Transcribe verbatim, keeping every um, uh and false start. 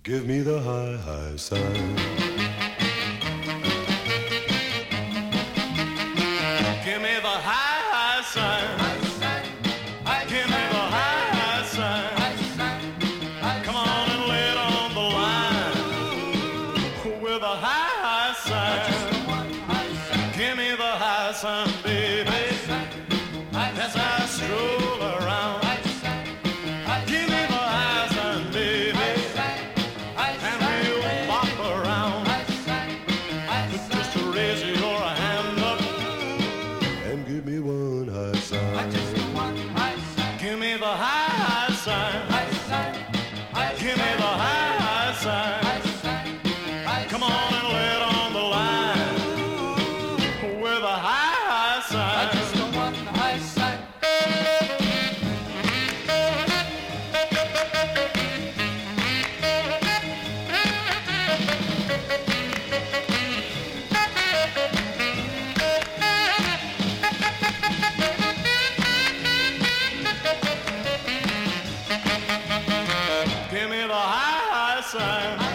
Give me the high, high sign. Give me the high, high sign. Give me the high, high sign. Come on and lay it on the line with a high, high sign. Give me the high sign, baby, as I stroll around. Give me the high sign, baby, and we'll bop around. Just to raise your hand up and give me one high sign. Give me the high, high sign. Give me the high, high sign. Come on and lay it on the line with a high, high sign. Give me the high, high sign.